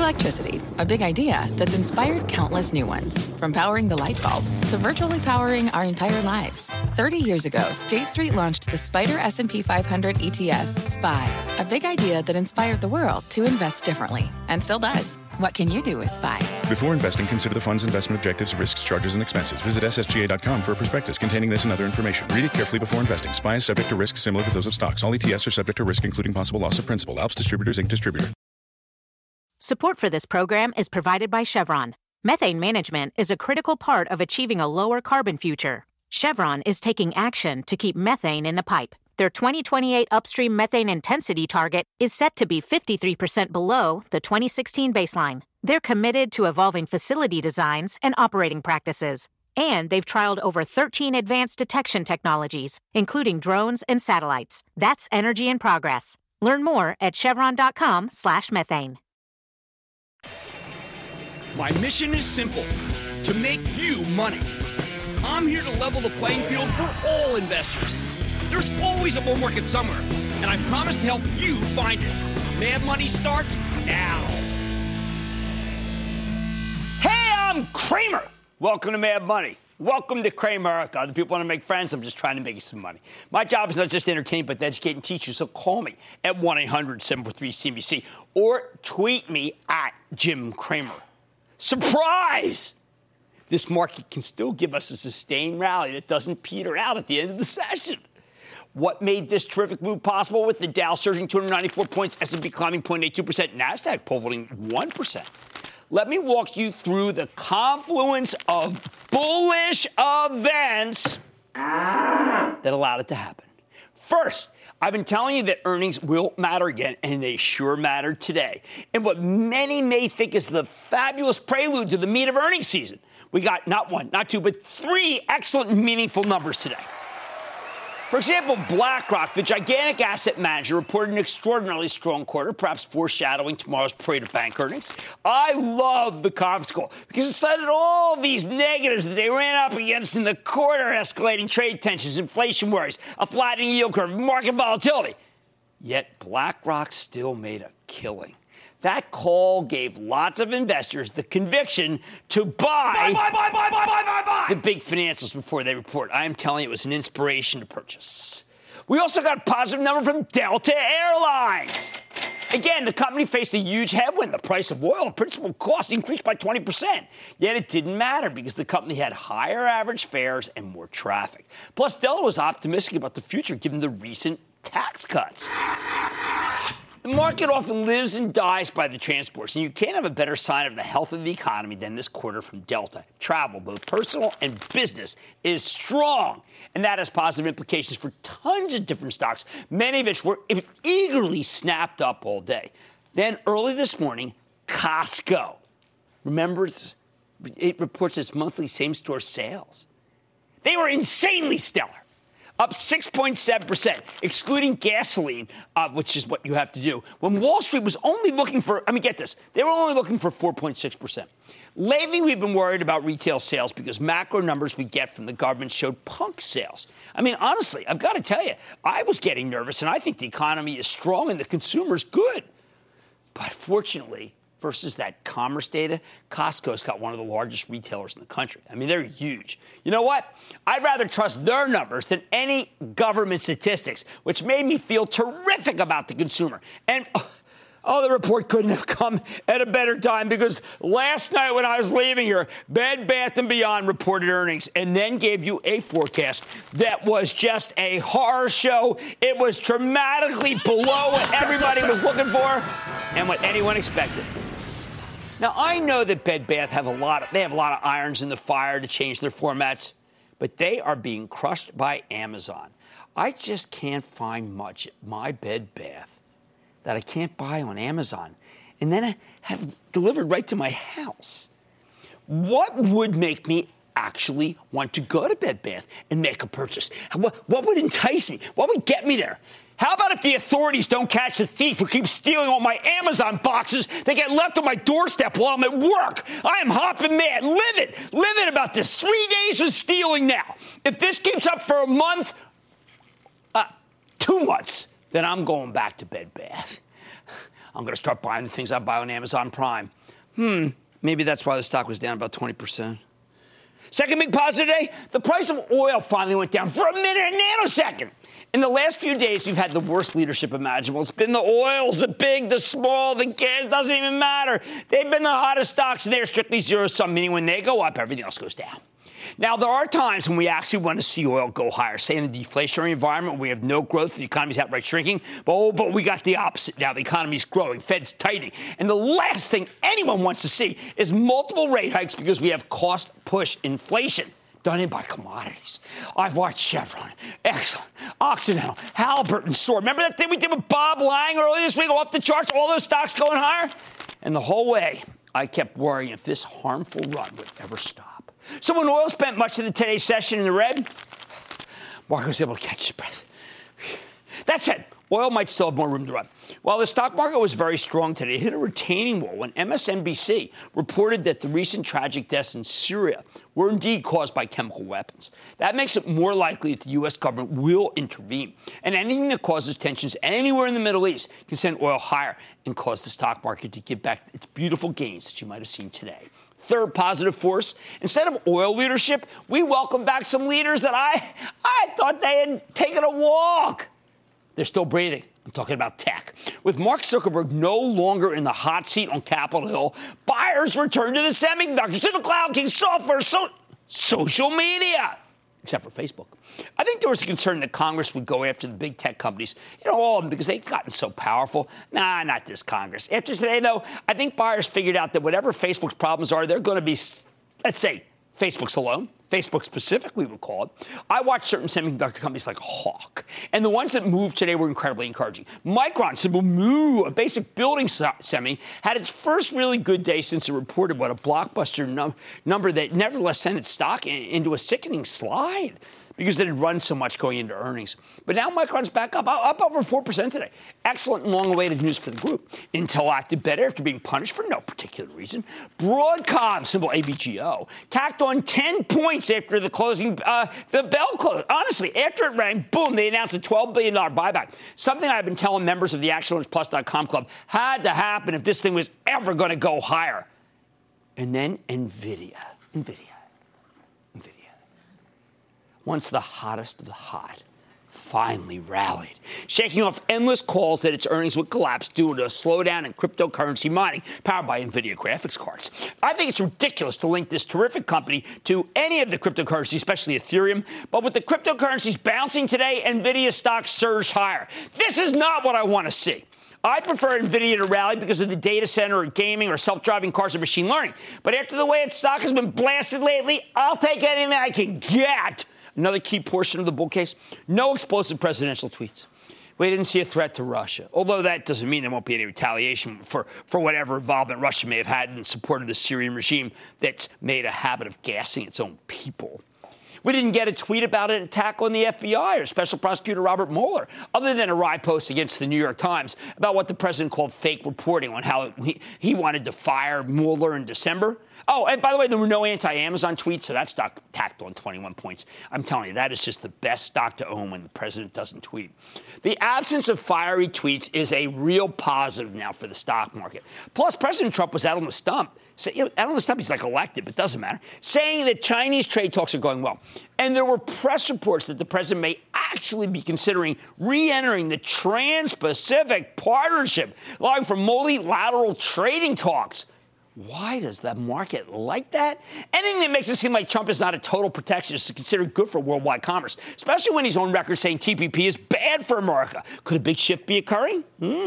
Electricity, a big idea that's inspired countless new ones. From powering the light bulb to virtually powering our entire lives. 30 years ago, State Street launched the SPDR S&P 500 ETF, SPY. A big idea that inspired the world to invest differently. And still does. What can you do with SPY? Before investing, consider the fund's investment objectives, risks, charges, and expenses. Visit ssga.com for a prospectus containing this and other information. Read it carefully before investing. SPY is subject to risks similar to those of stocks. All ETFs are subject to risk, including possible loss of principal. Alps Distributors, Inc. Distributor. Support for this program is provided by Chevron. Methane management is a critical part of achieving a lower carbon future. Chevron is taking action to keep methane in the pipe. Their 2028 upstream methane intensity target is set to be 53% below the 2016 baseline. They're committed to evolving facility designs and operating practices. And they've trialed over 13 advanced detection technologies, including drones and satellites. That's energy in progress. Learn more at chevron.com/methane. My mission is simple, to make you money. I'm here to level the playing field for all investors. There's always a bull market somewhere, and I promise to help you find it. Mad Money starts now. Hey, I'm Cramer. Welcome to Mad Money. Welcome to Cramerica. Other people want to make friends. I'm just trying to make you some money. My job is not just to entertain, but to educate and teach you. So call me at 1-800-743-CNBC or tweet me at Jim Cramer. Surprise! This market can still give us a sustained rally that doesn't peter out at the end of the session. What made this terrific move possible with the Dow surging 294 points, S&P climbing 0.82%, NASDAQ pulling 1%? Let me walk you through the confluence of bullish events that allowed it to happen. First, I've been telling you that earnings will matter again, and they sure mattered today. And what many may think is the fabulous prelude to the meat of earnings season. We got not one, not two, but three excellent and meaningful numbers today. For example, BlackRock, the gigantic asset manager, reported an extraordinarily strong quarter, perhaps foreshadowing tomorrow's parade of bank earnings. I love the conference call because it cited all these negatives that they ran up against in the quarter: escalating trade tensions, inflation worries, a flattening yield curve, market volatility. Yet BlackRock still made a killing. That call gave lots of investors the conviction to buy the big financials before they report. I am telling you, it was an inspiration to purchase. We also got a positive number from Delta Airlines. Again, the company faced a huge headwind. The price of oil, principal cost, increased by 20%. Yet it didn't matter because the company had higher average fares and more traffic. Plus, Delta was optimistic about the future given the recent tax cuts. The market often lives and dies by the transports, and you can't have a better sign of the health of the economy than this quarter from Delta. Travel, both personal and business, is strong, and that has positive implications for tons of different stocks, many of which were eagerly snapped up all day. Then early this morning, Costco. Remember, it reports its monthly same-store sales. They were insanely stellar. Up 6.7%, excluding gasoline, which is what you have to do. When Wall Street was only looking for, get this, they were only looking for 4.6%. Lately, we've been worried about retail sales because macro numbers we get from the government showed punk sales. Honestly, I've got to tell you, I was getting nervous, and I think the economy is strong and the consumer's good. But fortunately, versus that commerce data, Costco's got one of the largest retailers in the country. They're huge. You know what? I'd rather trust their numbers than any government statistics, which made me feel terrific about the consumer. And, the report couldn't have come at a better time because last night when I was leaving here, Bed Bath & Beyond reported earnings and then gave you a forecast that was just a horror show. It was dramatically below what everybody was looking for and what anyone expected. Now, I know that Bed Bath have a lot of irons in the fire to change their formats, but they are being crushed by Amazon. I just can't find much at my Bed Bath that I can't buy on Amazon and then have delivered right to my house. What would make me actually want to go to Bed Bath and make a purchase? What would entice me? What would get me there? How about if the authorities don't catch the thief who keeps stealing all my Amazon boxes that get left on my doorstep while I'm at work? I am hopping mad, livid about this. 3 days of stealing now. If this keeps up for a month, 2 months, then I'm going back to Bed Bath. I'm going to start buying the things I buy on Amazon Prime. Maybe that's why the stock was down about 20%. Second big positive today, the price of oil finally went down for a minute, a nanosecond. In the last few days, we've had the worst leadership imaginable. It's been the oils, the big, the small, the gas, doesn't even matter. They've been the hottest stocks, and they're strictly zero-sum, meaning when they go up, everything else goes down. Now, there are times when we actually want to see oil go higher, say in a deflationary environment where we have no growth, the economy's outright shrinking, but we got the opposite now. The economy's growing, Fed's tightening. And the last thing anyone wants to see is multiple rate hikes because we have cost-push inflation done in by commodities. I've watched Chevron, Exxon, Occidental, Halliburton, Soar. Remember that thing we did with Bob Lang earlier this week, off the charts, all those stocks going higher? And the whole way, I kept worrying if this harmful run would ever stop. So when oil spent much of today's session in the red, market was able to catch his breath. That said, oil might still have more room to run. While the stock market was very strong today, it hit a retaining wall when MSNBC reported that the recent tragic deaths in Syria were indeed caused by chemical weapons. That makes it more likely that the U.S. government will intervene. And anything that causes tensions anywhere in the Middle East can send oil higher and cause the stock market to give back its beautiful gains that you might have seen today. Third positive force, instead of oil leadership, we welcome back some leaders that I thought they had taken a walk. They're still breathing. I'm talking about tech. With Mark Zuckerberg no longer in the hot seat on Capitol Hill, buyers return to the semiconductors, to the cloud, king software, social media, except for Facebook. I think there was a concern that Congress would go after the big tech companies, all of them, because they've gotten so powerful. Nah, not this Congress. After today, though, I think buyers figured out that whatever Facebook's problems are, they're going to be, let's say, Facebook's alone. Facebook specific, we would call it. I watched certain semiconductor companies like Hawk, and the ones that moved today were incredibly encouraging. Micron, symbol MU, a basic building semi, had its first really good day since it reported what a blockbuster number that nevertheless sent its stock into a sickening slide because it had run so much going into earnings. But now Micron's back up over 4% today. Excellent and long-awaited news for the group. Intel acted better after being punished for no particular reason. Broadcom, symbol ABGO, tacked on 10 points after the closing, the bell closed. Honestly, after it rang, boom, they announced a $12 billion buyback. Something I've been telling members of the ActionAlertsPlus.com club had to happen if this thing was ever going to go higher. And then NVIDIA. Once the hottest of the hot, finally rallied, shaking off endless calls that its earnings would collapse due to a slowdown in cryptocurrency mining powered by NVIDIA graphics cards. I think it's ridiculous to link this terrific company to any of the cryptocurrencies, especially Ethereum. But with the cryptocurrencies bouncing today, NVIDIA stock surged higher. This is not what I want to see. I prefer NVIDIA to rally because of the data center or gaming or self-driving cars or machine learning. But after the way its stock has been blasted lately, I'll take anything I can get. Another key portion of the bull case, no explosive presidential tweets. We didn't see a threat to Russia, although that doesn't mean there won't be any retaliation for whatever involvement Russia may have had in support of the Syrian regime that's made a habit of gassing its own people. We didn't get a tweet about an attack on the FBI or Special Prosecutor Robert Mueller, other than a wry post against the New York Times about what the president called fake reporting on how he wanted to fire Mueller in December. Oh, and by the way, there were no anti-Amazon tweets, so that stock tacked on 21 points. I'm telling you, that is just the best stock to own when the president doesn't tweet. The absence of fiery tweets is a real positive now for the stock market. Plus, President Trump was out on the stump. So, out on the stump, he's like elected, but it doesn't matter, saying that Chinese trade talks are going well. And there were press reports that the president may actually be considering re-entering the Trans-Pacific Partnership, allowing for multilateral trading talks. Why does the market like that? Anything that makes it seem like Trump is not a total protectionist is considered good for worldwide commerce, especially when he's on record saying TPP is bad for America. Could a big shift be occurring?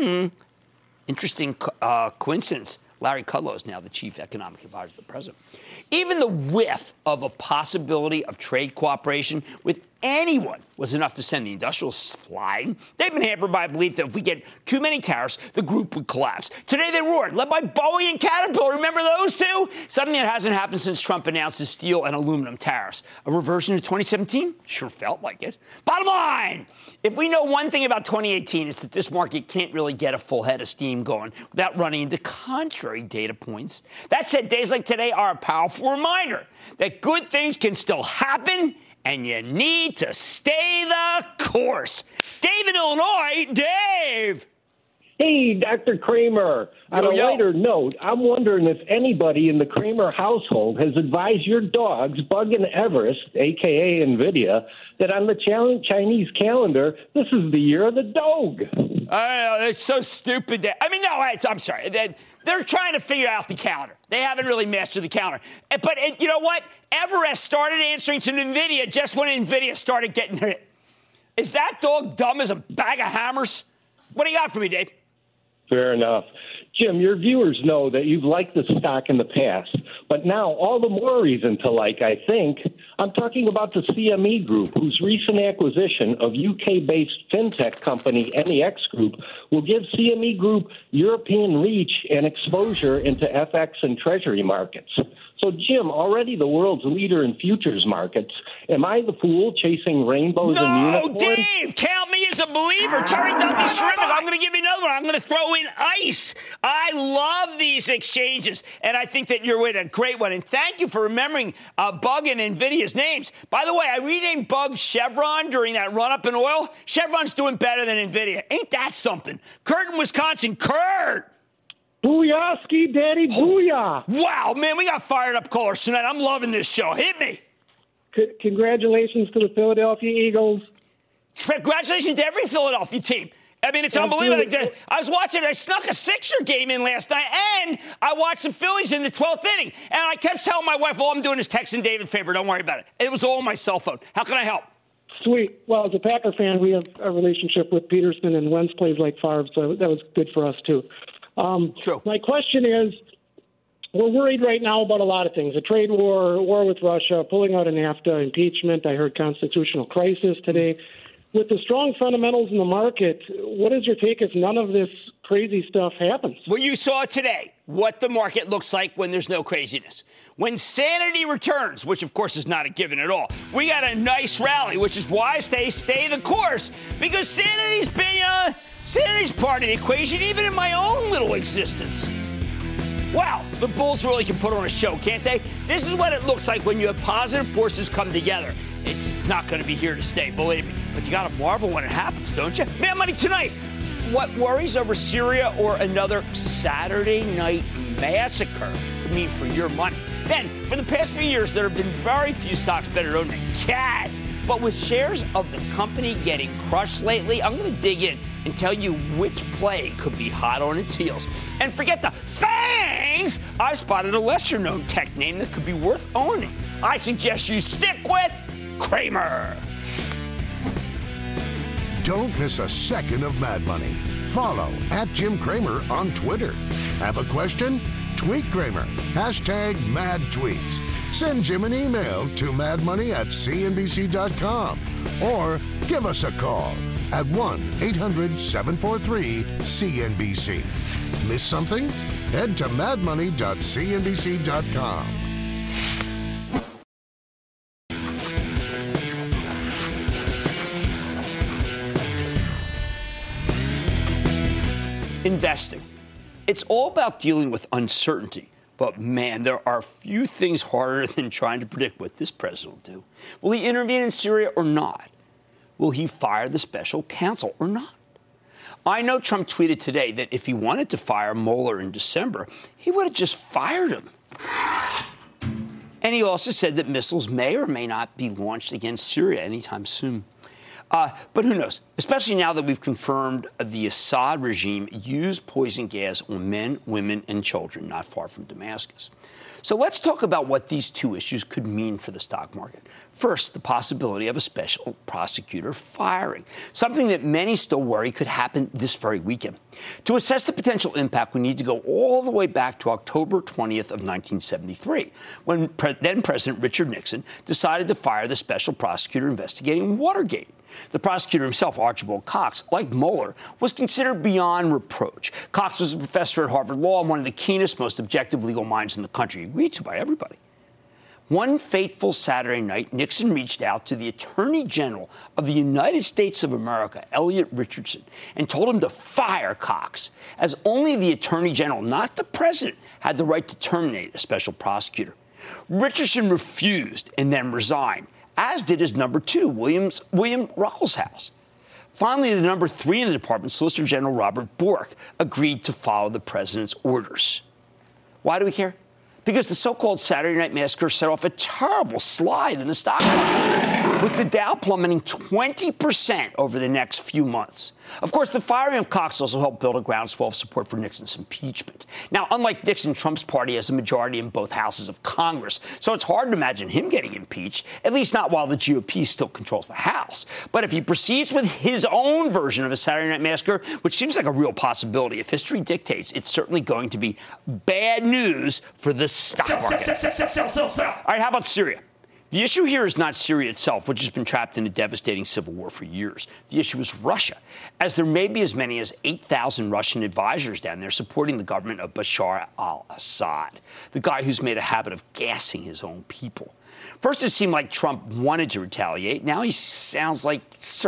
Interesting coincidence. Larry Kudlow is now the chief economic advisor to the president. Even the whiff of a possibility of trade cooperation with anyone was enough to send the industrials flying. They've been hampered by a belief that if we get too many tariffs, the group would collapse. Today they roared, led by Boeing and Caterpillar. Remember those two? Something that hasn't happened since Trump announced his steel and aluminum tariffs. A reversion to 2017? Sure felt like it. Bottom line, if we know one thing about 2018, it's that this market can't really get a full head of steam going without running into contrary data points. That said, days like today are a powerful reminder that good things can still happen, and you need to stay the course. Dave in Illinois. Dave. Hey, Dr. Kramer. On a lighter note, I'm wondering if anybody in the Kramer household has advised your dogs, Bug and Everest, a.k.a. NVIDIA, that on the Chinese calendar, this is the year of the dog. I know, it's so stupid. I'm sorry. They're trying to figure out the calendar. They haven't really mastered the calendar. But you know what? Everest started answering to NVIDIA just when NVIDIA started getting hit. Is that dog dumb as a bag of hammers? What do you got for me, Dave? Fair enough. Jim, your viewers know that you've liked the stock in the past, but now all the more reason to like, I think. I'm talking about the CME Group, whose recent acquisition of UK-based fintech company NEX Group will give CME Group European reach and exposure into FX and treasury markets. So, Jim, already the world's leader in futures markets, am I the fool chasing rainbows and unicorns? No, Dave, count me as a believer. Terry Duffy's terrific. I'm going to give you another one. I'm going to throw in ICE. I love these exchanges, and I think that you're with a great one. And thank you for remembering Bug and NVIDIA's names. By the way, I renamed Bug Chevron during that run-up in oil. Chevron's doing better than NVIDIA. Ain't that something? Kurt in Wisconsin. Kurt! Booyah, Ski Daddy, booyah. Wow, man, we got fired up callers tonight. I'm loving this show. Hit me. Congratulations to the Philadelphia Eagles. Congratulations to every Philadelphia team. I mean, it's unbelievable. I was watching, I snuck a Sixer game in last night, and I watched the Phillies in the 12th inning. And I kept telling my wife, all I'm doing is texting David Faber. Don't worry about it. It was all on my cell phone. How can I help? Sweet. Well, as a Packer fan, we have a relationship with Peterson, and Wentz plays like Favre, so that was good for us, too. True. My question is, we're worried right now about a lot of things. A trade war with Russia, pulling out of NAFTA, impeachment. I heard constitutional crisis today. With the strong fundamentals in the market, what is your take if none of this crazy stuff happens? Well, you saw today what the market looks like when there's no craziness. When sanity returns, which of course is not a given at all, we got a nice rally, which is why I stay the course, because sanity's part of the equation, even in my own little existence. Wow, the Bulls really can put on a show, can't they? This is what it looks like when you have positive forces come together. It's not going to be here to stay, believe me. But you got to marvel when it happens, don't you? Mad Money tonight. What worries over Syria or another Saturday night massacre could mean for your money? Then, for the past few years, there have been very few stocks better owned than CAD. But with shares of the company getting crushed lately, I'm going to dig in and tell you which play could be hot on its heels. And forget the FANGs! I've spotted a lesser-known tech name that could be worth owning. I suggest you stick with Kramer. Don't miss a second of Mad Money. Follow @JimKramer on Twitter. Have a question? Tweet Kramer. #MadTweets. Send Jim an email to madmoney@cnbc.com or give us a call at 1-800-743-CNBC. Miss something? Head to madmoney.cnbc.com. Investing. It's all about dealing with uncertainty. But, man, there are few things harder than trying to predict what this president will do. Will he intervene in Syria or not? Will he fire the special counsel or not? I know Trump tweeted today that if he wanted to fire Mueller in December, he would have just fired him. And he also said that missiles may or may not be launched against Syria anytime soon. But who knows, especially now that we've confirmed the Assad regime used poison gas on men, women, and children not far from Damascus. So let's talk about what these two issues could mean for the stock market. First, the possibility of a special prosecutor firing, something that many still worry could happen this very weekend. To assess the potential impact, we need to go all the way back to October 20th of 1973, when then-President Richard Nixon decided to fire the special prosecutor investigating Watergate. The prosecutor himself, Archibald Cox, like Mueller, was considered beyond reproach. Cox was a professor at Harvard Law and one of the keenest, most objective legal minds in the country, agreed to by everybody. One fateful Saturday night, Nixon reached out to the Attorney General of the United States of America, Elliot Richardson, and told him to fire Cox, as only the Attorney General, not the President, had the right to terminate a special prosecutor. Richardson refused and then resigned, as did his number two, William Ruckelshaus. Finally, the number 3 in the department, Solicitor General Robert Bork, agreed to follow the president's orders. Why do we care? Because the so-called Saturday Night Massacre set off a terrible slide in the stock market, with the Dow plummeting 20% over the next few months. Of course, the firing of Cox also helped build a groundswell of support for Nixon's impeachment. Now, unlike Nixon, Trump's party has a majority in both houses of Congress, so it's hard to imagine him getting impeached, at least not while the GOP still controls the House. But if he proceeds with his own version of a Saturday Night Massacre, which seems like a real possibility, if history dictates, it's certainly going to be bad news for the stock market. Sell. All right, how about Syria? The issue here is not Syria itself, which has been trapped in a devastating civil war for years. The issue is Russia, as there may be as many as 8,000 Russian advisors down there supporting the government of Bashar al-Assad, the guy who's made a habit of gassing his own people. First, it seemed like Trump wanted to retaliate. Now he sounds like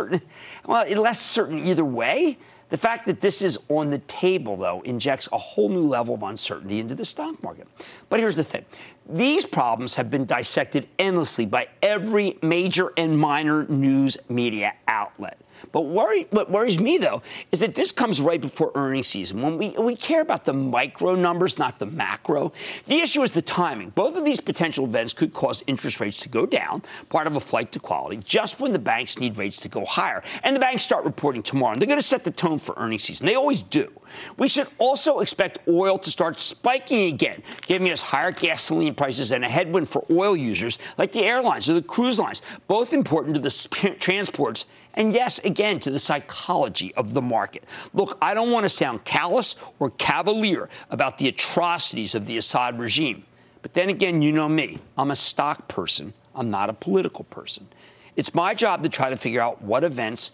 less certain either way. The fact that this is on the table, though, injects a whole new level of uncertainty into the stock market. But here's the thing. These problems have been dissected endlessly by every major and minor news media outlet. But what worries me, though, is that this comes right before earnings season, when we care about the micro numbers, not the macro. The issue is the timing. Both of these potential events could cause interest rates to go down, part of a flight to quality, just when the banks need rates to go higher. And the banks start reporting tomorrow, and they're going to set the tone for earnings season. They always do. We should also expect oil to start spiking again, giving us higher gasoline prices and a headwind for oil users like the airlines or the cruise lines, both important to the transports and, yes, again, to the psychology of the market. Look, I don't want to sound callous or cavalier about the atrocities of the Assad regime. But then again, you know me. I'm a stock person. I'm not a political person. It's my job to try to figure out what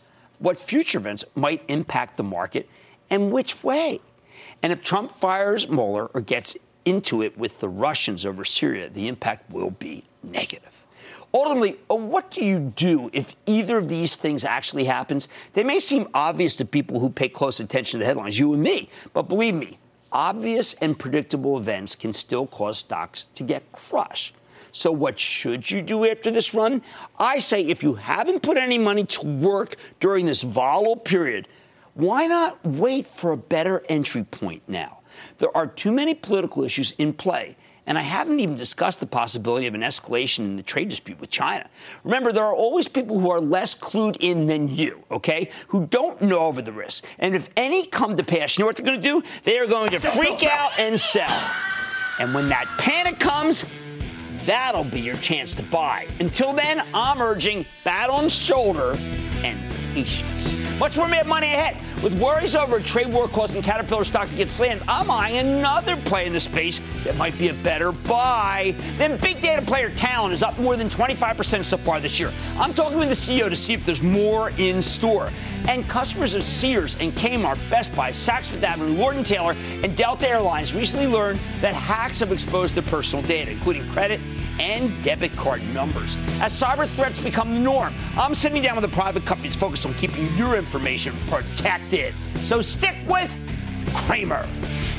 future events might impact the market and which way. And if Trump fires Mueller or gets into it with the Russians over Syria, the impact will be negative. Ultimately, what do you do if either of these things actually happens? They may seem obvious to people who pay close attention to the headlines, you and me. But believe me, obvious and predictable events can still cause stocks to get crushed. So what should you do after this run? I say if you haven't put any money to work during this volatile period, why not wait for a better entry point now? There are too many political issues in play. And I haven't even discussed the possibility of an escalation in the trade dispute with China. Remember, there are always people who are less clued in than you, okay, who don't know over the risk. And if any come to pass, you know what they're going to do? They are going to freak out and sell. And when that panic comes, that'll be your chance to buy. Until then, I'm urging bat on shoulder and patience. Much more Mad Money ahead. With worries over a trade war causing Caterpillar stock to get slammed, I'm eyeing another play in the space that might be a better buy. Then big data player Talon is up more than 25% so far this year. I'm talking with the CEO to see if there's more in store. And customers of Sears and Kmart, Best Buy, Saks Fifth Avenue, Lord & Taylor, and Delta Airlines recently learned that hacks have exposed their personal data, including credit and debit card numbers. As cyber threats become the norm, I'm sitting down with a private company that's focused on keeping your information protected. So stick with Cramer.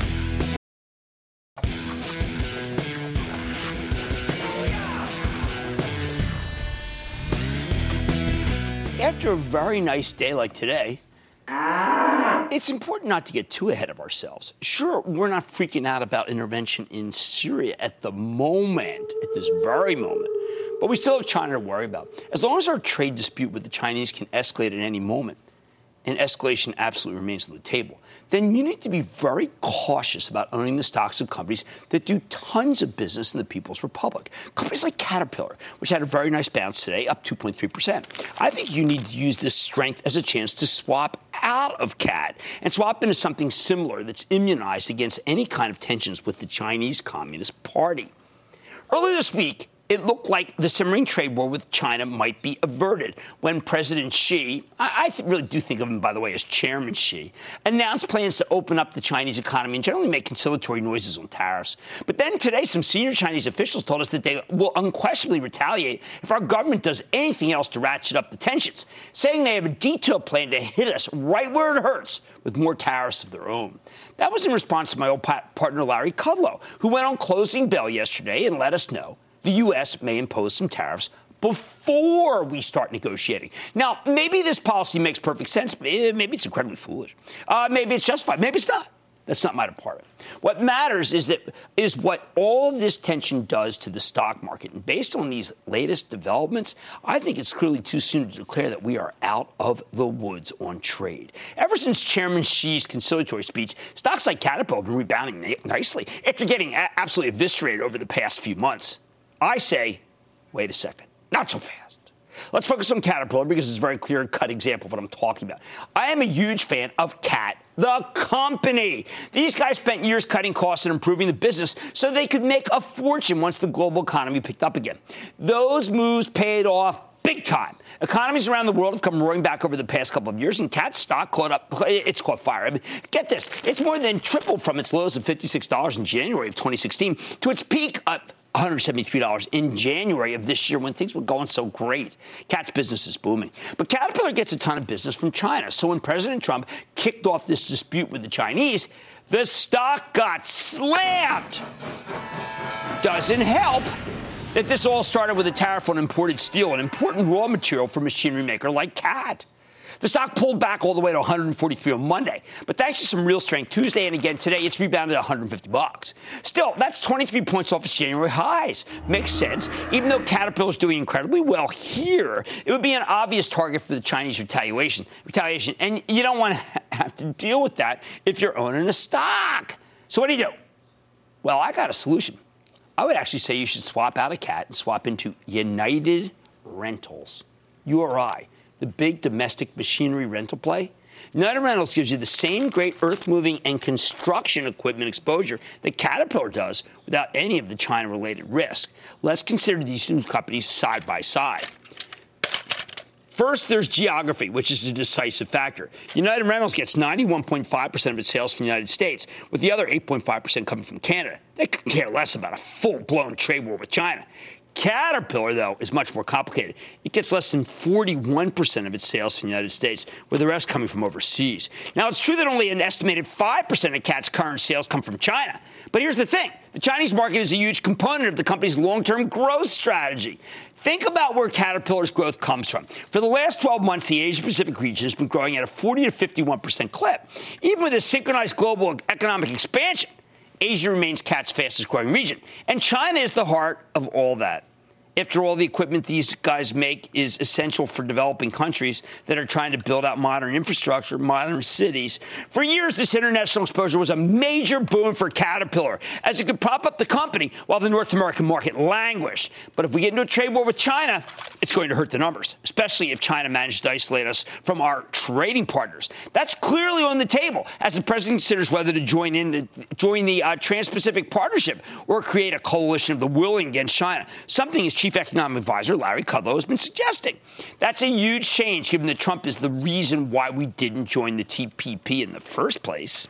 After a very nice day like today, it's important not to get too ahead of ourselves. Sure, we're not freaking out about intervention in Syria at the moment, at this very moment, but we still have China to worry about. As long as our trade dispute with the Chinese can escalate at any moment, and escalation absolutely remains on the table, then you need to be very cautious about owning the stocks of companies that do tons of business in the People's Republic. Companies like Caterpillar, which had a very nice bounce today, up 2.3%. I think you need to use this strength as a chance to swap out of CAT and swap into something similar that's immunized against any kind of tensions with the Chinese Communist Party. Earlier this week, it looked like the simmering trade war with China might be averted when President Xi, I really do think of him, by the way, as Chairman Xi, announced plans to open up the Chinese economy and generally make conciliatory noises on tariffs. But then today, some senior Chinese officials told us that they will unquestionably retaliate if our government does anything else to ratchet up the tensions, saying they have a detailed plan to hit us right where it hurts with more tariffs of their own. That was in response to my old partner, Larry Kudlow, who went on Closing Bell yesterday and let us know the U.S. may impose some tariffs before we start negotiating. Now, maybe this policy makes perfect sense. Maybe it's incredibly foolish. Maybe it's justified. Maybe it's not. That's not my department. What matters is what all of this tension does to the stock market. And based on these latest developments, I think it's clearly too soon to declare that we are out of the woods on trade. Ever since Chairman Xi's conciliatory speech, stocks like Caterpillar have been rebounding nicely after getting absolutely eviscerated over the past few months. I say, wait a second, not so fast. Let's focus on Caterpillar because it's a very clear-cut example of what I'm talking about. I am a huge fan of Cat, the company. These guys spent years cutting costs and improving the business so they could make a fortune once the global economy picked up again. Those moves paid off big time. Economies around the world have come roaring back over the past couple of years, and Cat's stock it's caught fire. I mean, get this. It's more than tripled from its lows of $56 in January of 2016 to its peak of $173 in January of this year when things were going so great. Cat's business is booming. But Caterpillar gets a ton of business from China. So when President Trump kicked off this dispute with the Chinese, the stock got slammed. Doesn't help that this all started with a tariff on imported steel, an important raw material for a machinery maker like Cat. The stock pulled back all the way to 143 on Monday, but thanks to some real strength Tuesday and again today, it's rebounded to $150. Still, that's 23 points off its January highs. Makes sense. Even though Caterpillar is doing incredibly well here, it would be an obvious target for the Chinese retaliation. And you don't want to have to deal with that if you're owning a stock. So what do you do? Well, I got a solution. I would actually say you should swap out of Cat and swap into United Rentals, URI. The big domestic machinery rental play. United Rentals gives you the same great earth-moving and construction equipment exposure that Caterpillar does without any of the China-related risk. Let's consider these two companies side by side. First, there's geography, which is a decisive factor. United Rentals gets 91.5% of its sales from the United States, with the other 8.5% coming from Canada. They could care less about a full-blown trade war with China. Caterpillar, though, is much more complicated. It gets less than 41% of its sales from the United States, with the rest coming from overseas. Now, it's true that only an estimated 5% of Cat's current sales come from China. But here's the thing. The Chinese market is a huge component of the company's long-term growth strategy. Think about where Caterpillar's growth comes from. For the last 12 months, the Asia-Pacific region has been growing at a 40 to 51% clip. Even with a synchronized global economic expansion, Asia remains Cat's fastest-growing region. And China is the heart of all that. After all, the equipment these guys make is essential for developing countries that are trying to build out modern infrastructure, modern cities. For years, this international exposure was a major boon for Caterpillar, as it could prop up the company while the North American market languished. But if we get into a trade war with China, it's going to hurt the numbers, especially if China manages to isolate us from our trading partners. That's clearly on the table as the president considers whether to join the Trans-Pacific Partnership or create a coalition of the willing against China, something his chief economic advisor Larry Kudlow has been suggesting. That's a huge change, given that Trump is the reason why we didn't join the TPP in the first place.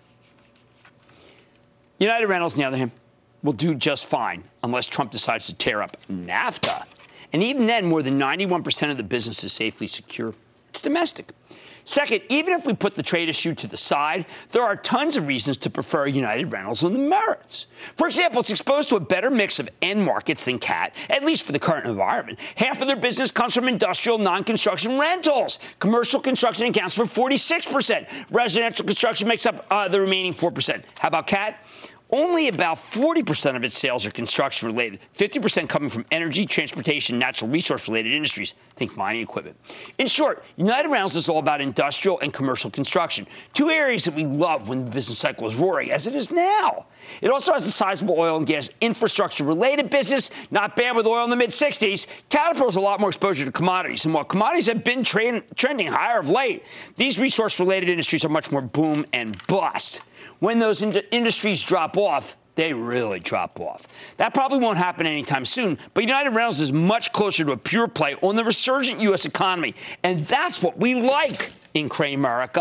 United Rentals, on the other hand, will do just fine unless Trump decides to tear up NAFTA. And even then, more than 91% of the business is safely secure. It's domestic. Second, even if we put the trade issue to the side, there are tons of reasons to prefer United Rentals on the merits. For example, it's exposed to a better mix of end markets than Cat, at least for the current environment. Half of their business comes from industrial non-construction rentals. Commercial construction accounts for 46%. Residential construction makes up the remaining 4%. How about Cat? Only about 40% of its sales are construction-related, 50% coming from energy, transportation, natural resource-related industries. Think mining equipment. In short, United Rentals is all about industrial and commercial construction, two areas that we love when the business cycle is roaring, as it is now. It also has a sizable oil and gas infrastructure-related business, not bad with oil in the mid-60s. Caterpillar has a lot more exposure to commodities, and while commodities have been trending higher of late, these resource-related industries are much more boom and bust. When those industries drop off, they really drop off. That probably won't happen anytime soon, but United Rentals is much closer to a pure play on the resurgent U.S. economy, and that's what we like in Cramerica.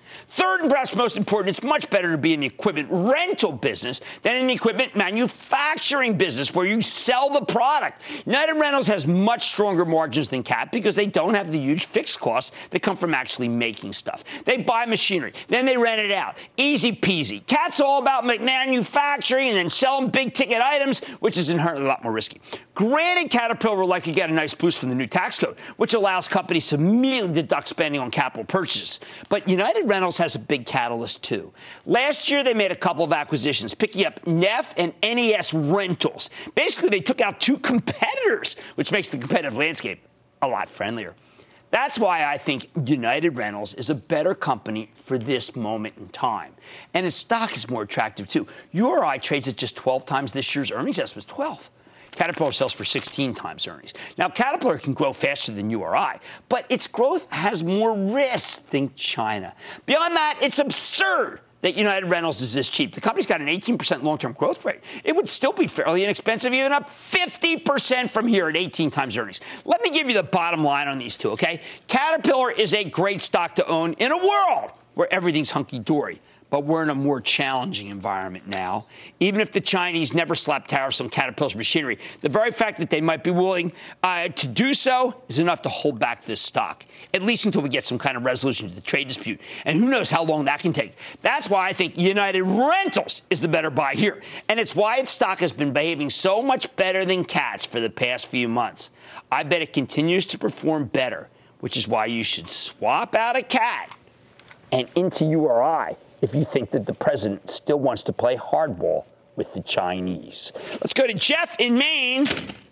Third, and perhaps most important, it's much better to be in the equipment rental business than in the equipment manufacturing business where you sell the product. United Rentals has much stronger margins than CAT because they don't have the huge fixed costs that come from actually making stuff. They buy machinery, then they rent it out. Easy peasy. CAT's all about manufacturing and then selling big ticket items, which is inherently a lot more risky. Granted, Caterpillar will likely get a nice boost from the new tax code, which allows companies to immediately deduct spending on capital purchases. But United Rentals has a big catalyst, too. Last year, they made a couple of acquisitions, picking up Neff and NES Rentals. Basically, they took out two competitors, which makes the competitive landscape a lot friendlier. That's why I think United Rentals is a better company for this moment in time. And its stock is more attractive, too. URI trades at just 12 times this year's earnings estimate, 12. Caterpillar sells for 16 times earnings. Now, Caterpillar can grow faster than URI, but its growth has more risk than China. Beyond that, it's absurd that United Rentals is this cheap. The company's got an 18% long-term growth rate. It would still be fairly inexpensive, even up 50% from here at 18 times earnings. Let me give you the bottom line on these two, okay? Caterpillar is a great stock to own in a world where everything's hunky-dory. But we're in a more challenging environment now. Even if the Chinese never slap tariffs on Caterpillar's machinery, the very fact that they might be willing to do so is enough to hold back this stock, at least until we get some kind of resolution to the trade dispute. And who knows how long that can take. That's why I think United Rentals is the better buy here. And it's why its stock has been behaving so much better than CAT's for the past few months. I bet it continues to perform better, which is why you should swap out a CAT and into URI if you think that the president still wants to play hardball with the Chinese. Let's go to Jeff in Maine.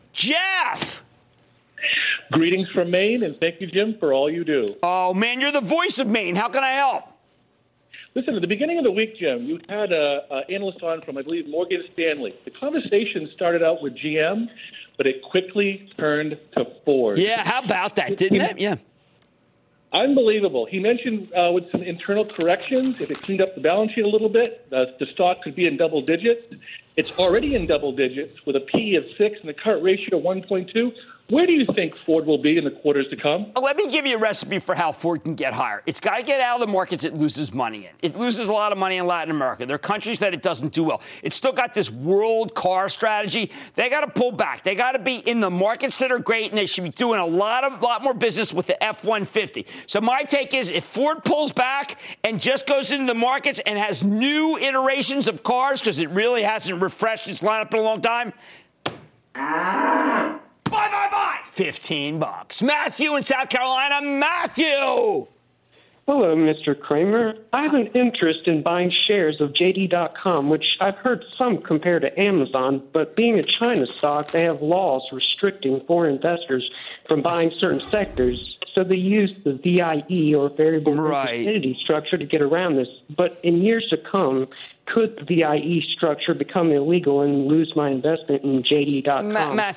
Jeff! Greetings from Maine, and thank you, Jim, for all you do. Oh, man, you're the voice of Maine. How can I help? Listen, at the beginning of the week, Jim, you had an analyst on from, I believe, Morgan Stanley. The conversation started out with GM, but it quickly turned to Ford. Yeah, how about that, didn't it? Yeah. Unbelievable. He mentioned with some internal corrections, if it cleaned up the balance sheet a little bit, the stock could be in double digits. It's already in double digits with a P of 6 and a current ratio of 1.2. Where do you think Ford will be in the quarters to come? Let me give you a recipe for how Ford can get higher. It's got to get out of the markets it loses money in. It loses a lot of money in Latin America. There are countries that it doesn't do well. It's still got this world car strategy. They got to pull back. They got to be in the markets that are great, and they should be doing a lot more business with the F-150. So my take is if Ford pulls back and just goes into the markets and has new iterations of cars, because it really hasn't refreshed its lineup in a long time, Bye. $15. Matthew in South Carolina. Matthew! Hello, Mr. Kramer. I have an interest in buying shares of JD.com, which I've heard some compare to Amazon, but being a China stock, they have laws restricting foreign investors from buying certain sectors. So they use the VIE, or variable entity structure, to get around this. But in years to come, could the VIE structure become illegal and lose my investment in JD.com?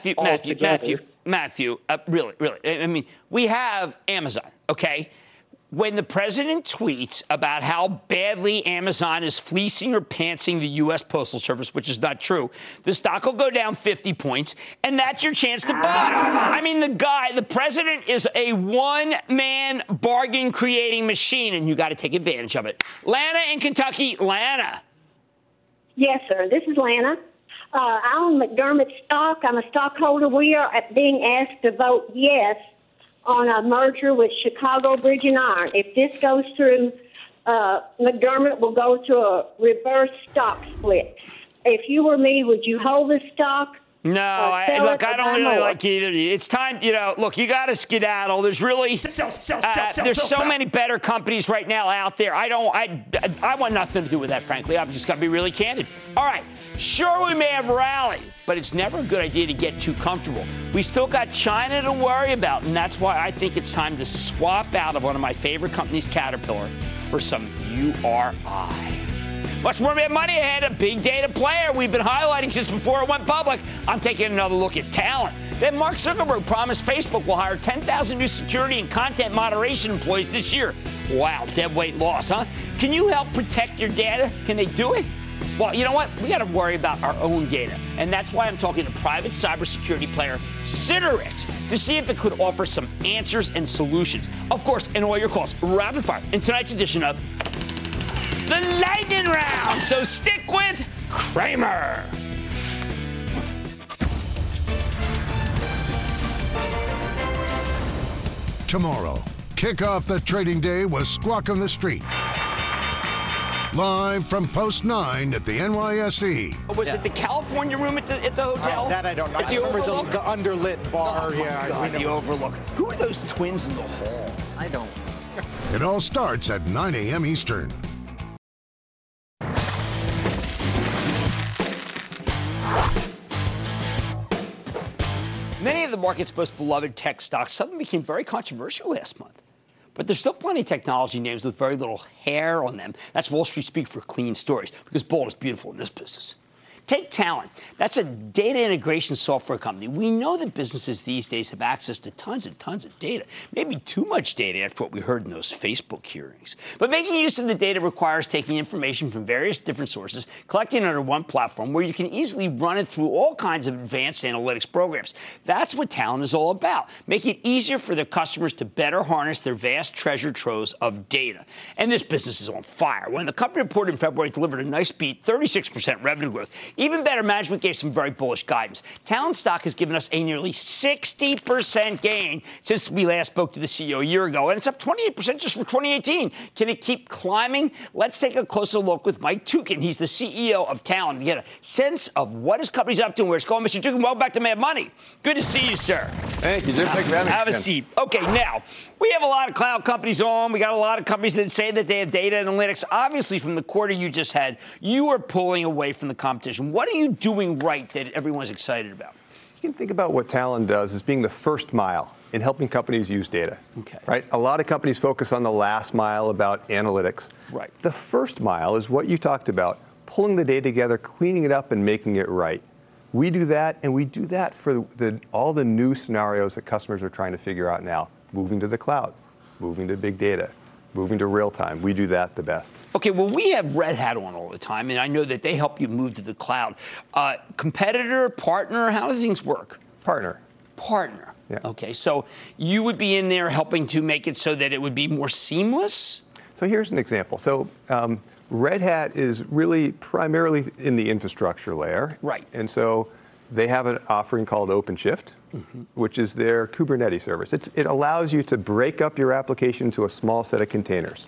Matthew, really. I mean, we have Amazon, okay? When the president tweets about how badly Amazon is fleecing or pantsing the U.S. Postal Service, which is not true, the stock will go down 50 points, and that's your chance to buy. I mean, the president is a one-man bargain-creating machine, and you got to take advantage of it. Lana in Kentucky. Lana. Yes, sir. This is Lana. I own McDermott stock. I'm a stockholder. We are being asked to vote yes on a merger with Chicago Bridge and Iron. If this goes through, McDermott will go to a reverse stock split. If you were me, would you hold this stock? No, I don't really like either of you. It's time, you got to skedaddle. There's really, there's so many better companies right now out there. I want nothing to do with that, frankly. I'm just going to be really candid. All right. Sure, we may have rallied, but it's never a good idea to get too comfortable. We still got China to worry about, and that's why I think it's time to swap out of one of my favorite companies, Caterpillar, for some URI. Much more Mad Money ahead. A big data player we've been highlighting since before it went public. I'm taking another look at talent. Then Mark Zuckerberg promised Facebook will hire 10,000 new security and content moderation employees this year. Wow, dead weight loss, huh? Can you help protect your data? Can they do it? Well, you know what? We got to worry about our own data. And that's why I'm talking to private cybersecurity player Citrix to see if it could offer some answers and solutions. Of course, and all your calls, rapid fire, in tonight's edition of the lightning round. So stick with Cramer. Tomorrow, kick off the trading day with Squawk on the Street. Live from Post 9 at the NYSE. Was it the California room at the hotel? That I don't know. At I remember the underlit bar. The Overlook. Who are those twins in the hall? I don't. It all starts at 9 a.m. Eastern. Many of the market's most beloved tech stocks suddenly became very controversial last month. But there's still plenty of technology names with very little hair on them. That's Wall Street speak for clean stories, because bold is beautiful in this business. Take Talon. That's a data integration software company. We know that businesses these days have access to tons and tons of data, maybe too much data after what we heard in those Facebook hearings. But making use of the data requires taking information from various different sources, collecting it under one platform where you can easily run it through all kinds of advanced analytics programs. That's what Talon is all about, making it easier for their customers to better harness their vast treasure troves of data. And this business is on fire. When the company reported in February, it delivered a nice beat, 36% revenue growth. Even better, management gave some very bullish guidance. Talon stock has given us a nearly 60% gain since we last spoke to the CEO a year ago, and it's up 28% just for 2018. Can it keep climbing? Let's take a closer look with Mike Tukin. He's the CEO of Talon to get a sense of what his company's up to and where it's going. Mr. Tukin, welcome back to Mad Money. Good to see you, sir. Thank you, Jim. Thank you for having me. Have a seat. Okay, now, we have a lot of cloud companies on. We got a lot of companies that say that they have data analytics. Obviously, from the quarter you just had, you are pulling away from the competition. What are you doing right that everyone's excited about? You can think about what Talon does as being the first mile in helping companies use data. Okay. Right? A lot of companies focus on the last mile about analytics. Right. The first mile is what you talked about, pulling the data together, cleaning it up, and making it right. We do that, and we do that for all the new scenarios that customers are trying to figure out now. Moving to the cloud, moving to big data, moving to real time. We do that the best. Okay, well, we have Red Hat on all the time, and I know that they help you move to the cloud. Competitor, partner, how do things work? Partner. Yeah. Okay, so you would be in there helping to make it so that it would be more seamless? So here's an example. So Red Hat is really primarily in the infrastructure layer. Right. And so they have an offering called OpenShift, which is their Kubernetes service. It allows you to break up your application into a small set of containers.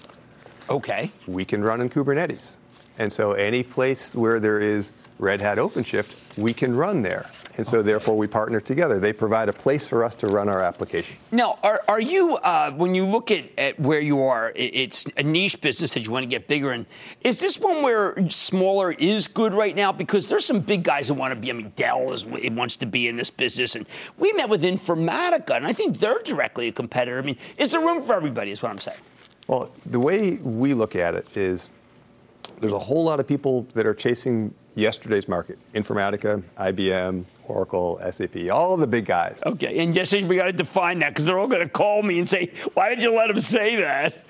Okay. We can run in Kubernetes. And so any place where there is Red Hat OpenShift, we can run there. And so therefore we partner together. They provide a place for us to run our application. Now, are you, when you look at where you are, it's a niche business that you want to get bigger in. Is this one where smaller is good right now? Because there's some big guys that want to be, Dell wants to be in this business. And we met with Informatica, and I think they're directly a competitor. Is there room for everybody is what I'm saying? Well, the way we look at it is there's a whole lot of people that are chasing yesterday's market. Informatica, IBM, Oracle, SAP, all of the big guys. Okay, and yes, we got to define that because they're all going to call me and say, why did you let them say that?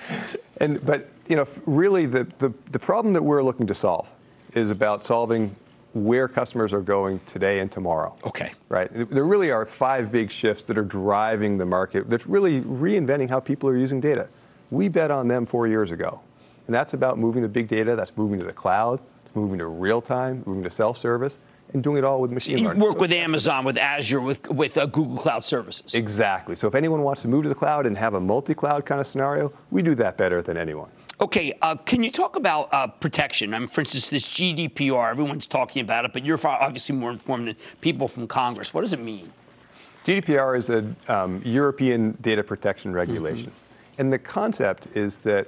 But really the problem that we're looking to solve is about solving where customers are going today and tomorrow. Okay. Right? There really are 5 big shifts that are driving the market that's really reinventing how people are using data. We bet on them 4 years ago. And that's about moving to big data, that's moving to the cloud, moving to real time, moving to self-service, and doing it all with machine learning. You work with Amazon, with Azure, with Google Cloud Services. Exactly. So if anyone wants to move to the cloud and have a multi-cloud kind of scenario, we do that better than anyone. Okay, can you talk about protection? For instance, this GDPR, everyone's talking about it, but you're obviously more informed than people from Congress. What does it mean? GDPR is a European data protection regulation. And the concept is that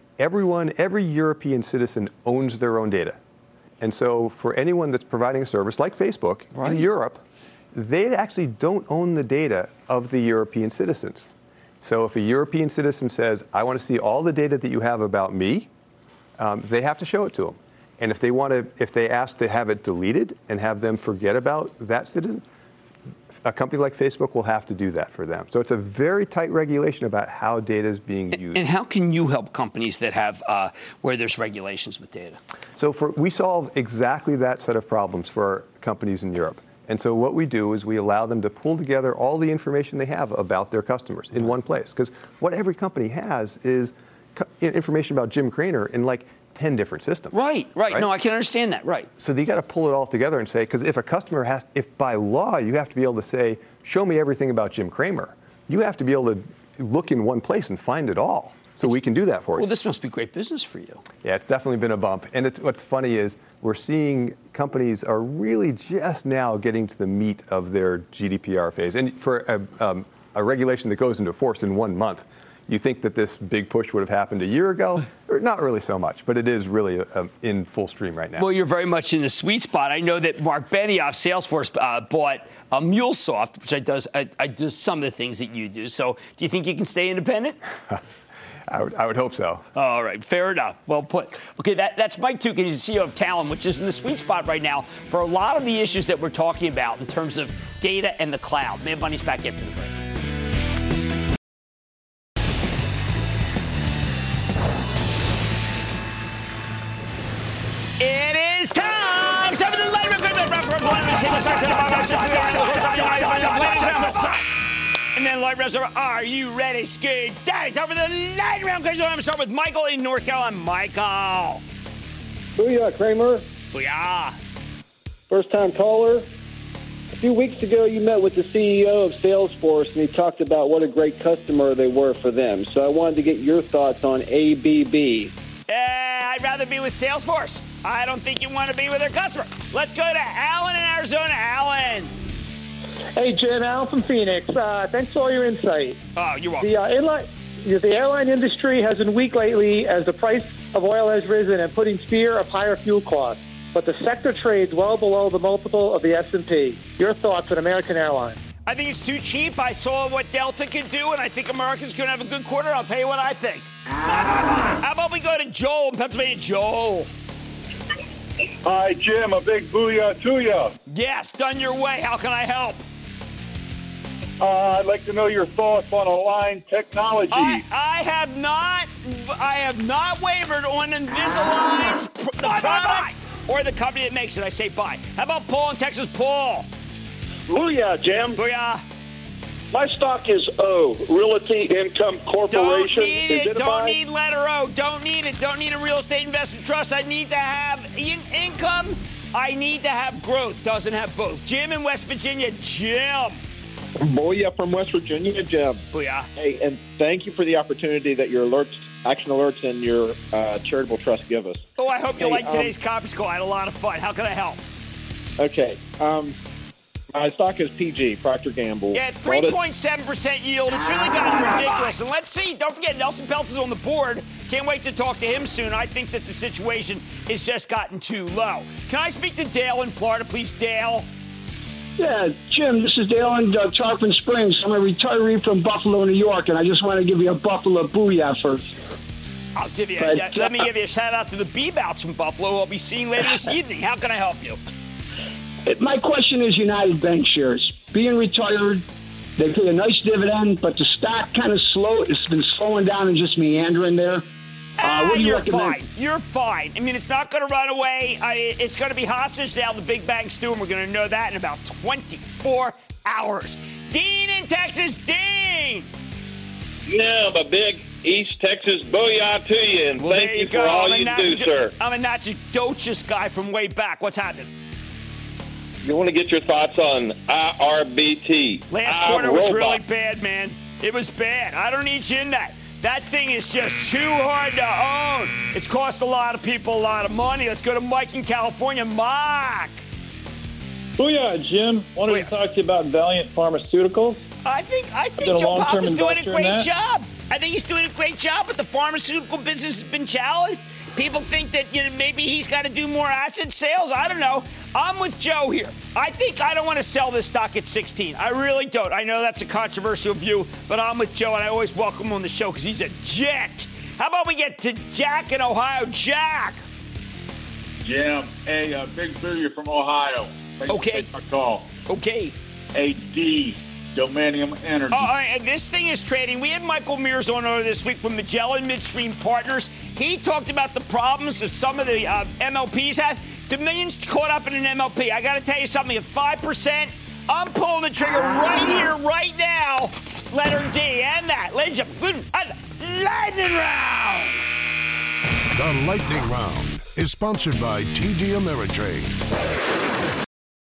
every European citizen owns their own data. And so for anyone that's providing a service like Facebook in Europe, they actually don't own the data of the European citizens. So if a European citizen says, I want to see all the data that you have about me, they have to show it to them. And if they ask to have it deleted and have them forget about that citizen, a company like Facebook will have to do that for them. So it's a very tight regulation about how data is being used. And how can you help companies that have where there's regulations with data? So we solve exactly that set of problems for companies in Europe. And so what we do is we allow them to pull together all the information they have about their customers in one place. Because what every company has is information about Jim Cramer in like 10 different systems. Right. No, I can understand that. Right. So you got to pull it all together and say, because if a customer if by law you have to be able to say, show me everything about Jim Cramer, you have to be able to look in one place and find it all. So we can do that for you. Well, this must be great business for you. Yeah, it's definitely been a bump. And what's funny is we're seeing companies are really just now getting to the meat of their GDPR phase. And for a regulation that goes into force in 1 month, you think that this big push would have happened a year ago? Not really so much, but it is really in full stream right now. Well, you're very much in the sweet spot. I know that Mark Benioff, Salesforce, bought MuleSoft, which I do some of the things that you do. So do you think you can stay independent? I would hope so. All right, fair enough. Well put. Okay, that's Mike Tukin. He's the CEO of Talon, which is in the sweet spot right now for a lot of the issues that we're talking about in terms of data and the cloud. Mad Money's back after the break. It is time! And then Light Reservoir, are you ready, Ski Daddy? Time for the lightning round. I'm going to start with Michael in North Carolina. Michael. Booyah, Cramer. Booyah. First-time caller. A few weeks ago, you met with the CEO of Salesforce, and he talked about what a great customer they were for them. So I wanted to get your thoughts on ABB. I'd rather be with Salesforce. I don't think you want to be with their customer. Let's go to Alan in Arizona. Alan. Hey, Jim, Alan from Phoenix. Thanks for all your insight. Oh, you're welcome. The airline industry has been weak lately as the price of oil has risen and putting fear of higher fuel costs. But the sector trades well below the multiple of the S&P. Your thoughts on American Airlines? I think it's too cheap. I saw what Delta can do, and I think America's going to have a good quarter. I'll tell you what I think. How about we go to Joel in Pennsylvania? Joel. Hi, Jim. A big booyah to you. Yes, done your way. How can I help? I'd like to know your thoughts on Align Technology. I have not wavered on Invisalign's the product or the company that makes it. I say buy. How about Paul in Texas? Paul. Booyah, Jim. Booyah. My stock is O, Realty Income Corporation. Don't need it. Don't need letter O. Don't need it. Don't need a real estate investment trust. I need to have income. I need to have growth. Doesn't have both. Jim in West Virginia. Jim. Booyah from West Virginia, Jim. Booyah. Hey, and thank you for the opportunity that your action alerts and your charitable trust give us. Oh, I hope you like today's conference call. I had a lot of fun. How can I help? Okay. My stock is PG, Procter & Gamble. Yeah, 3.7% yield. It's really gotten ridiculous. And let's see. Don't forget, Nelson Peltz is on the board. Can't wait to talk to him soon. I think that the situation has just gotten too low. Can I speak to Dale in Florida, please, Dale? Yeah, Jim, this is Dale in Tarpon Springs. I'm a retiree from Buffalo, New York, and I just want to give you a Buffalo booyah first. I'll give you let me give you a shout-out to the B-Bouts from Buffalo, who I'll be seeing later this evening. How can I help you? My question is United Bank shares. Being retired, they pay a nice dividend, but the stock kind of slow. It's been slowing down and just meandering there. What do you recommend? Fine. You're fine. I mean, it's not going to run away. It's going to be hostage now. The big banks do, and we're going to know that in about 24 hours. Dean in Texas. Dean. Yeah, I'm a big East Texas booyah to you, and well, thank you for all you do, sir. I'm a Natchitoches guy from way back. What's happening? You want to get your thoughts on IRBT. Last quarter was really bad, man. It was bad. I don't need you in that. That thing is just too hard to own. It's cost a lot of people a lot of money. Let's go to Mike in California. Mike. Booyah, Jim. Wanted to talk to you about Valiant Pharmaceuticals. I think Joe Papa's doing a great job. I think he's doing a great job, but the pharmaceutical business has been challenged. People think that maybe he's got to do more asset sales. I don't know. I'm with Joe here. I think I don't want to sell this stock at 16. I really don't. I know that's a controversial view, but I'm with Joe, and I always welcome him on the show because he's a jet. How about we get to Jack in Ohio? Jack. Jim, hey, big booyah from Ohio. Thanks okay. For my call. Okay. AD. Dominium Energy. And this thing is trading. We had Michael Mears on earlier this week from Magellan Midstream Partners. He talked about the problems that some of the MLPs have. Dominion's caught up in an MLP. I got to tell you something. At 5%, I'm pulling the trigger right here, right now. Letter D and that. Ladies and gentlemen, lightning round. The Lightning Round is sponsored by TD Ameritrade.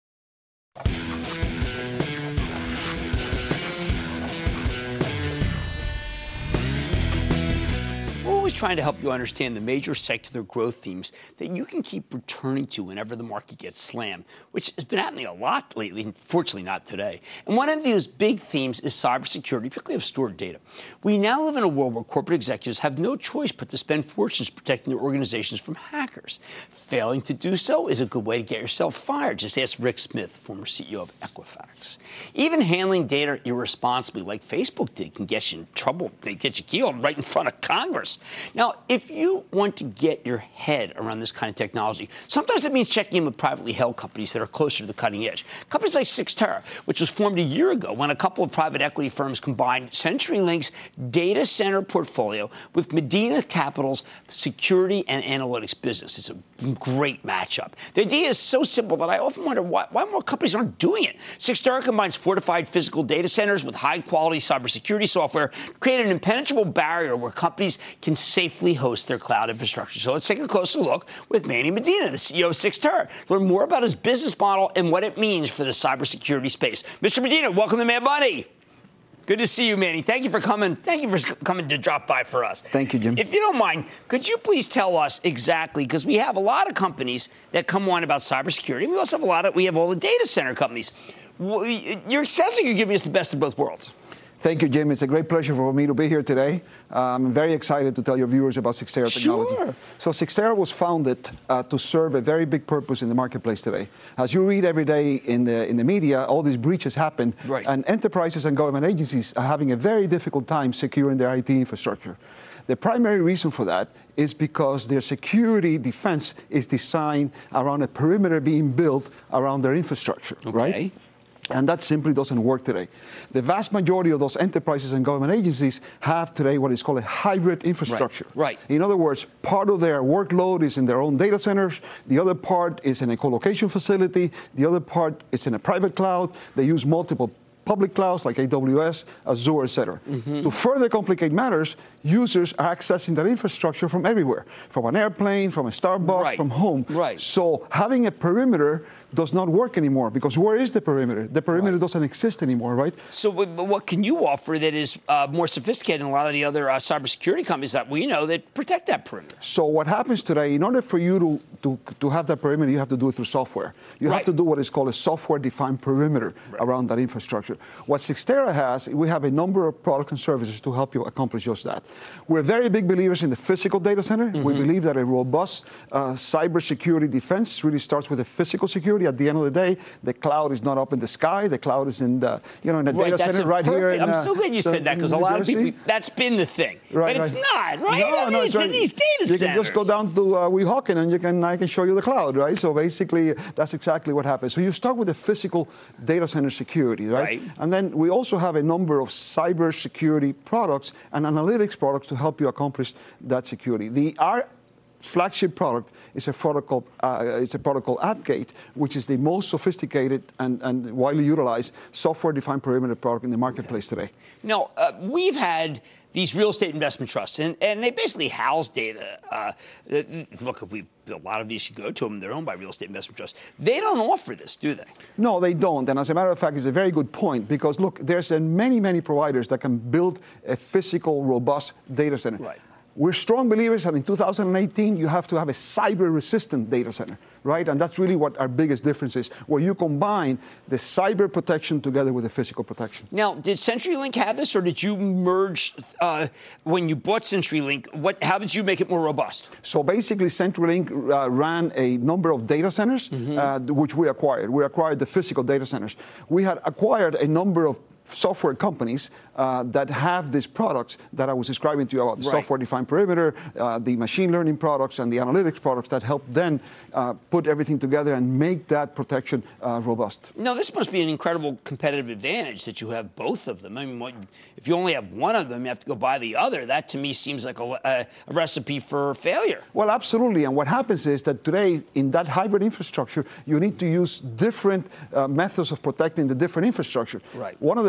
We're always trying to help you understand the major secular growth themes that you can keep returning to whenever the market gets slammed, which has been happening a lot lately, fortunately not today. And one of those big themes is cybersecurity, particularly of stored data. We now live in a world where corporate executives have no choice but to spend fortunes protecting their organizations from hackers. Failing to do so is a good way to get yourself fired. Just ask Rick Smith, former CEO of Equifax. Even handling data irresponsibly, like Facebook did, can get you in trouble. They get you killed right in front of Congress. Now, if you want to get your head around this kind of technology, sometimes it means checking in with privately held companies that are closer to the cutting edge. Companies like Cyxtera, which was formed a year ago when a couple of private equity firms combined CenturyLink's data center portfolio with Medina Capital's security and analytics business. It's a great matchup. The idea is so simple that I often wonder why more companies aren't doing it. Cyxtera combines fortified physical data centers with high-quality cybersecurity software to create an impenetrable barrier where companies can safely host their cloud infrastructure. So let's take a closer look with Manny Medina, the CEO of Cyxtera. Learn more about his business model and what it means for the cybersecurity space. Mr. Medina, welcome to Mad Money. Good to see you, Manny. Thank you for coming. Thank you for coming to drop by for us. Thank you, Jim. If you don't mind, could you please tell us exactly, because we have a lot of companies that come on about cybersecurity. We also have we have all the data center companies. You're saying you're giving us the best of both worlds. Thank you, Jim. It's a great pleasure for me to be here today. I'm very excited to tell your viewers about Cyxtera technology. Sure. So Cyxtera was founded to serve a very big purpose in the marketplace today. As you read every day in the media, all these breaches happen, right, and enterprises and government agencies are having a very difficult time securing their IT infrastructure. The primary reason for that is because their security defense is designed around a perimeter being built around their infrastructure, right? And that simply doesn't work today. The vast majority of those enterprises and government agencies have today what is called a hybrid infrastructure. Right. In other words, part of their workload is in their own data centers. The other part is in a co-location facility. The other part is in a private cloud. They use multiple public clouds like AWS, Azure, et cetera. To further complicate matters, users are accessing that infrastructure from everywhere, from an airplane, from a Starbucks, from home. So having a perimeter does not work anymore, because where is the perimeter? The perimeter doesn't exist anymore, right? So what can you offer that is more sophisticated than a lot of the other cybersecurity companies that we know that protect that perimeter? So what happens today, in order for you to have that perimeter, you have to do it through software. You have to do what is called a software-defined perimeter around that infrastructure. What Cyxtera has, we have a number of products and services to help you accomplish just that. We're very big believers in the physical data center. We believe that a robust cybersecurity defense really starts with the physical security. At the end of the day, the cloud is not up in the sky. The cloud is in the, in a data center right here. I'm so glad you said that, because a lot of people, that's been the thing. But it's not, right? No, it's in these data centers. You can just go down to Weehawken and I can show you the cloud, right? So basically, that's exactly what happens. So you start with the physical data center security, right? And then we also have a number of cybersecurity products and analytics products to help you accomplish that security. Our flagship product is a product called AppGate, which is the most sophisticated and widely utilized software-defined perimeter product in the marketplace today. Now, we've had these real estate investment trusts, and they basically house data. Look, a lot of these, you go to them, they're owned by real estate investment trusts. They don't offer this, do they? No, they don't. And as a matter of fact, it's a very good point, because, look, there's many, many providers that can build a physical, robust data center. Right. We're strong believers that in 2018, you have to have a cyber-resistant data center, right? And that's really what our biggest difference is, where you combine the cyber protection together with the physical protection. Now, did CenturyLink have this, or did you merge, when you bought CenturyLink, how did you make it more robust? So basically, CenturyLink ran a number of data centers, which we acquired. We acquired the physical data centers. We had acquired a number of software companies that have these products that I was describing to you about, the software-defined perimeter, the machine learning products, and the analytics products that help then put everything together and make that protection robust. Now, this must be an incredible competitive advantage that you have both of them. I mean, if you only have one of them, you have to go buy the other. That, to me, seems like a recipe for failure. Well, absolutely. And what happens is that today, in that hybrid infrastructure, you need to use different methods of protecting the different infrastructure. Right. One of the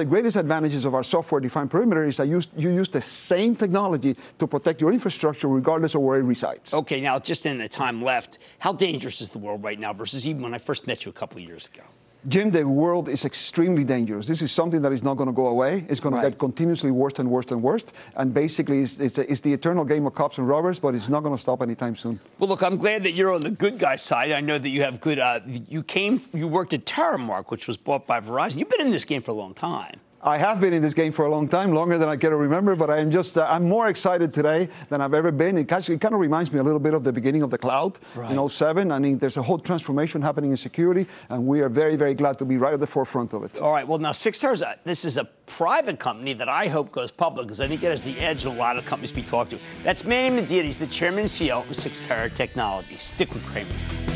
the greatest advantages of our software-defined perimeter is that you use the same technology to protect your infrastructure regardless of where it resides. Okay, now just in the time left, how dangerous is the world right now versus even when I first met you a couple of years ago? Jim, the world is extremely dangerous. This is something that is not going to go away. It's going to get continuously worse and worse and worse. And basically, it's the eternal game of cops and robbers, but it's not going to stop anytime soon. Well, look, I'm glad that you're on the good guy side. I know that you have good. You worked at Terramark, which was bought by Verizon. You've been in this game for a long time. I have been in this game for a long time, longer than I care to remember, but I'm more excited today than I've ever been. It kind of reminds me a little bit of the beginning of the cloud in 2007. I mean, there's a whole transformation happening in security, and we are very, very glad to be right at the forefront of it. All right, well, now, Cyxtera, this is a private company that I hope goes public, because I think it has the edge of a lot of companies we talk to. That's Manny Medina. He's the chairman and CEO of Cyxtera Technologies. Stick with Cramer.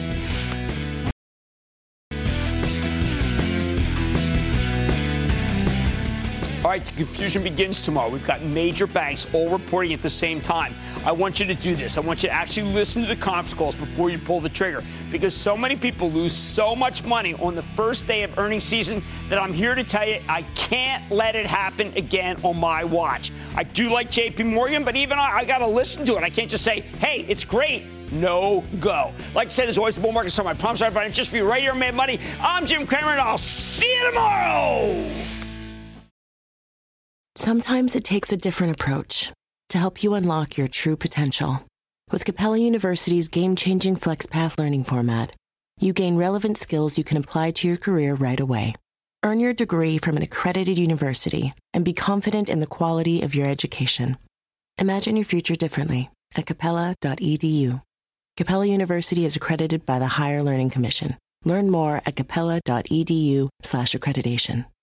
All right, the confusion begins tomorrow. We've got major banks all reporting at the same time. I want you to do this. I want you to actually listen to the conference calls before you pull the trigger, because so many people lose so much money on the first day of earnings season that I'm here to tell you I can't let it happen again on my watch. I do like JP Morgan, but even I got to listen to it. I can't just say, hey, it's great. No go. Like I said, there's always a bull market somewhere. I promise I'll find it just for you right here on Mad Money. I'm Jim Cramer, and I'll see you tomorrow. Sometimes it takes a different approach to help you unlock your true potential. With Capella University's game-changing FlexPath learning format, you gain relevant skills you can apply to your career right away. Earn your degree from an accredited university and be confident in the quality of your education. Imagine your future differently at capella.edu. Capella University is accredited by the Higher Learning Commission. Learn more at capella.edu/accreditation.